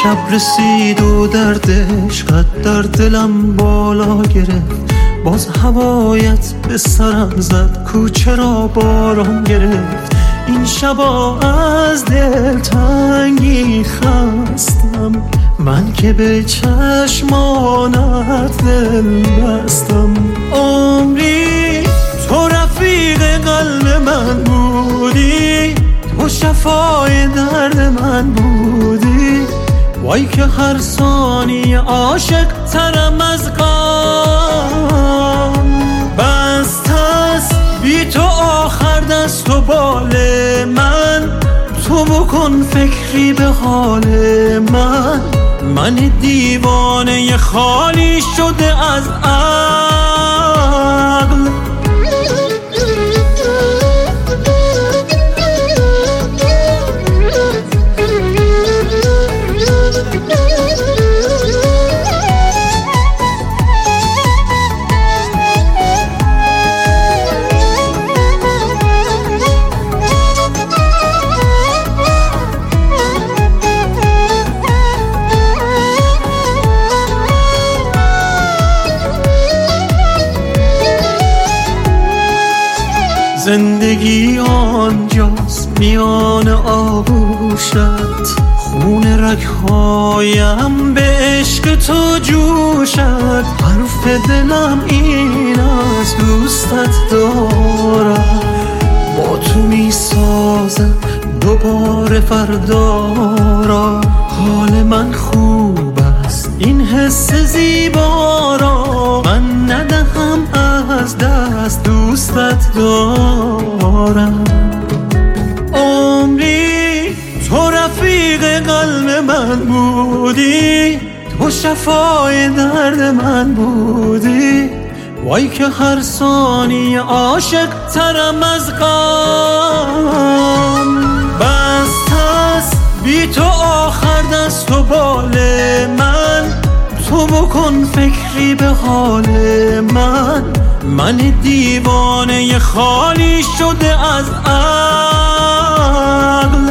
شب رسید و دردش قد در دلم بالا گرفت، باز هوایت به سرم زد، کوچه را باران گرفت. این شبا از دل تنگی خستم، من که به چشمانت دل بستم. عمری تو رفیق قلب من بودی، تو شفای درد من بودی. وای که هر ثانیه عاشق ترم از غم. بست است بی تو آخر دست و بال من، تو بکن فکری به حال من. من دیوانه خالی شده از عقل. زندگی آنجاست میان آغوشت، خون رگهایم به عشق تو جوشد. حرف دلم این است دوستت دارم، با تو میسازم دوباره فردا را. حال من خوب است این حس زیبا را، من ندهم از دست دوستت دارم. عمری تو رفیق قلب من بودی، تو شفای درد من بودی. وای که هر ثانیه عاشق ترم از غم. بست است بی تو آخر دست و بال من، تو بکن فکری به حال من. من دیوانه خالی شده از عقل.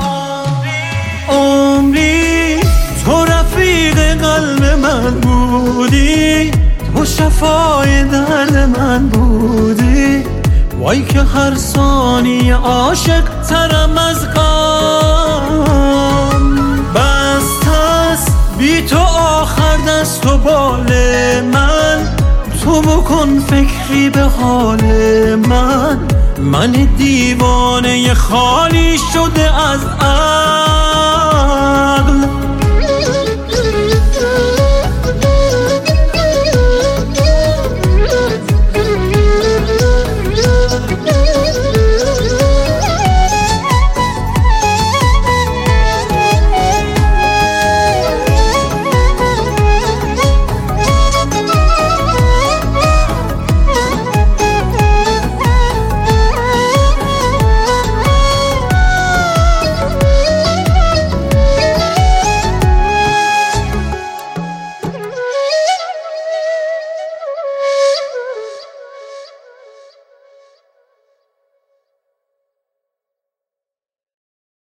عمری تو رفیق قلب من بودی، تو شفای درد من بودی. وای که هر ثانیه عاشق ترم از غم. بست است بی تو آخر دست و بال من، تو بکن فکری به حال من. من دیوانه خالی شده از